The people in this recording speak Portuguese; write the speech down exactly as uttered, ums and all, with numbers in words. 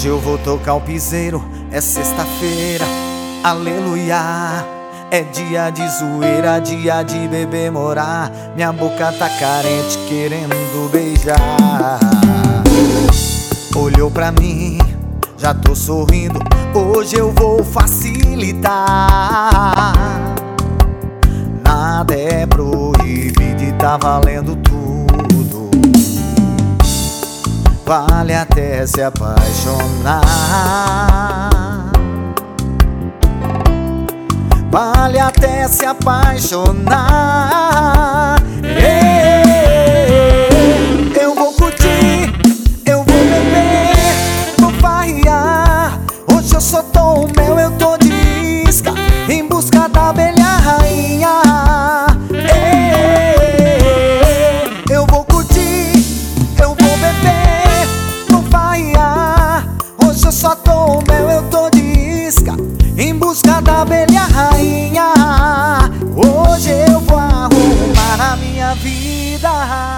eu vou tocar o piseiro, é sexta-feira, aleluia. É dia de zoeira, dia de beber morar. Minha boca tá carente, querendo beijar. Olhou pra mim, já tô sorrindo. Hoje eu vou facilitar. Nada é proibido e tá valendo tudo. Vale até se apaixonar. Vale até se apaixonar. Ei, eu vou curtir, eu vou beber, vou farrear. Hoje eu só tô o mel, eu tô de isca, em busca da abelha rainha. Ei, eu vou curtir, eu vou beber, vou farrear. Hoje eu só tô o mel, eu tô de isca, em busca da abelha rainha. Hoje eu vou arrumar a minha vida.